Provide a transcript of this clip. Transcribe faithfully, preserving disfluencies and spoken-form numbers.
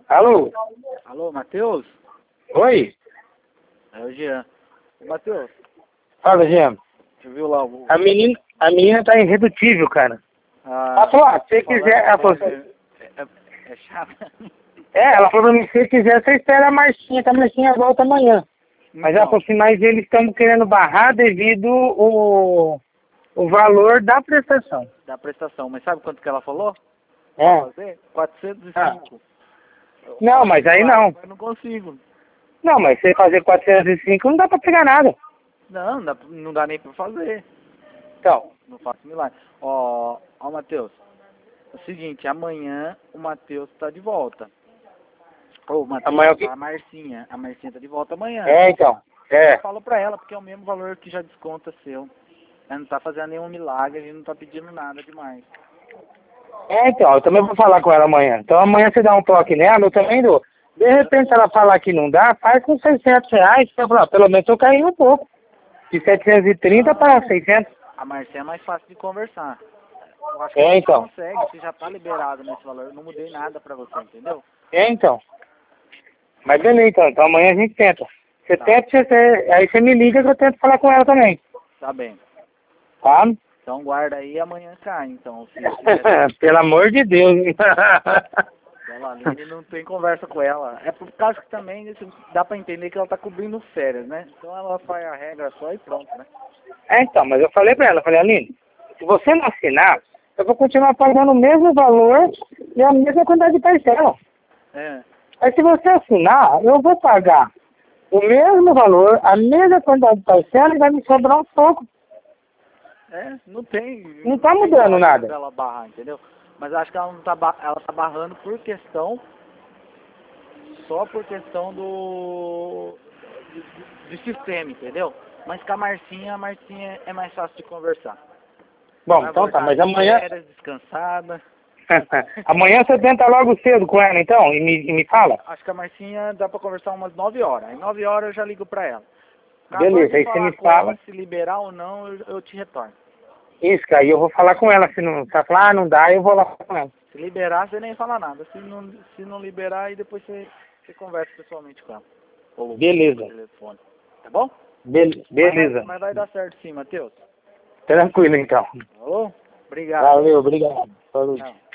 Alô? Alô, Matheus? Oi? É o Jean. Matheus, Fala, Jean. você viu lá o... A menina, a menina tá irredutível, cara. Ah, Ela falou, ah, se você falando quiser... Ela falou, sério, é, é, é chato. é, ela falou pra mim, se você quiser, você espera a Marcinha, que a Marcinha volta amanhã. Mas ela Então, falou assim, mas eles estão querendo barrar devido o, o valor da prestação. da prestação. Mas sabe quanto que ela falou? É. Pra fazer? quatrocentos e Ah. cinco. Eu Não, falei, mas aí claro, não. mas não consigo. Não, mas você fazer quatrocentos e cinco não dá pra pegar nada. Não, não dá, não dá nem pra fazer. Então, Não faço milagre. Ó, ó, Matheus. É o seguinte, amanhã o Matheus tá de volta. Ô, Matheus, amanhã o quê? a Marcinha. A Marcinha tá de volta amanhã. É, então. É. Fala pra ela, porque é o mesmo valor que já desconta seu. Ela não tá fazendo nenhum milagre, a gente não tá pedindo nada demais. É, então, eu também vou falar com ela amanhã. Então amanhã você dá um toque nela, eu também dou. De repente, se ela falar que não dá, faz com seiscentos reais. Você fala, ah, pelo menos eu caí um pouco. De setecentos e trinta para seiscentos. A Marcinha é mais fácil de conversar. Eu acho que a É, gente então. consegue, você já tá liberado nesse valor. Eu não mudei nada pra você, entendeu? É, então. Mas beleza, então. Então amanhã a gente tenta. Você Tá. tenta, você, aí você me liga que eu tento falar com ela também. Tá bem. Tá? Então guarda aí e amanhã cai, então. Se tiver... Pelo amor de Deus. hein? Ela ali não tem conversa com ela. É por causa que também isso dá pra entender que ela tá cobrindo férias, né? Então ela faz a regra só e pronto, né? É, então, mas eu falei pra ela, eu falei, Aline, se você não assinar, eu vou continuar pagando o mesmo valor e a mesma quantidade de parcela. É. Aí se você assinar, eu vou pagar o mesmo valor, a mesma quantidade de parcela e vai me sobrar um pouco. É, não tem. Não tá tem mudando lógica nada. dela barrar, entendeu? Mas acho que ela não tá ba- ela tá barrando por questão só por questão do de, de- de sistema, entendeu? Mas com a Marcinha, a Marcinha é mais fácil de conversar. Bom, Vai então tá, voltar mas de amanhã... férias, descansada. amanhã você tenta logo cedo com ela, então, e me, e me fala? Acho que a Marcinha dá pra conversar umas nove horas. Em nove horas eu já ligo pra ela. Acabando Beleza, de aí você falar me com fala. ela, se liberar ou não, eu, eu te retorno. Isso, cara, e eu vou falar com ela. Se não, se ela falar, ah, não dá, eu vou lá com ela. Se liberar, você nem fala nada. Se não, se não liberar, aí depois você, você conversa pessoalmente com ela. Ou Beleza. por telefone. Tá bom? Be beleza. Mas, mas vai dar certo sim, Matheus. Tranquilo, então. Alô? Obrigado. Valeu, obrigado. Falou. Tchau.